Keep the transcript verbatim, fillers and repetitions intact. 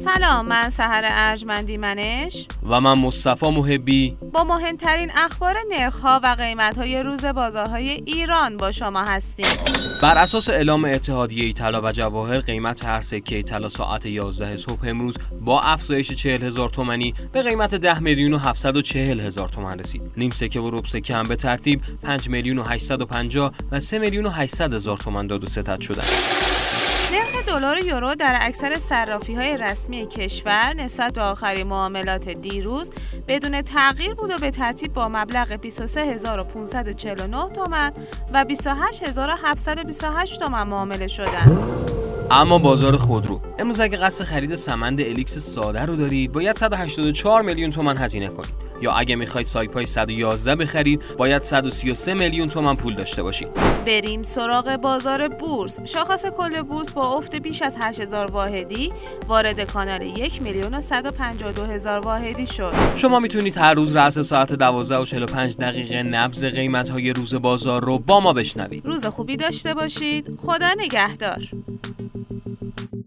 سلام، من سحر ارجمندی منش و من مصطفی محبی با مهمترین اخبار نرخ‌ها و قیمت‌های روز بازارهای ایران با شما هستیم. بر اساس اعلام اتحادیه طلا و جواهر، قیمت هر سکه طلا ساعت یازده صبح امروز با افزایش چهل هزار تومانی به قیمت ده میلیون و هفتصد و چهل هزار تومان رسید. نیم سکه و ربع سکه هم به ترتیب پنج میلیون و هشتصد و پنجاه و سه میلیون و هشتصد هزار تومان داد و ستد شدند. نرخ دلار یورو در اکثر صرافی‌های رسمی کشور نسبت به آخرین معاملات دیروز بدون تغییر بود و به ترتیب با مبلغ بیست و سه هزار و پانصد و چهل و نه تومان و بیست و هشت هزار و هفتصد و بیست و هشت تومان معامله شدند. اما بازار خودرو امروز اگه قصد خرید سمند الیکس ساده رو دارید باید صد و هشتاد و چهار میلیون تومان هزینه کنید، یا اگه میخواید سایپای صد و یازده بخرید باید صد و سی و سه میلیون تومان پول داشته باشید. بریم سراغ بازار بورس. شاخص کل بورس با افت بیش از هشت هزار واحدی وارد کانال یک میلیون و صد و پنجاه و دو هزار واحدی شد. شما میتونید هر روز رأس ساعت دوازده و چهل و پنج دقیقه نبض قیمت‌های روز بازار رو با ما بشنوید. روز خوبی داشته باشید. خدا نگهدار.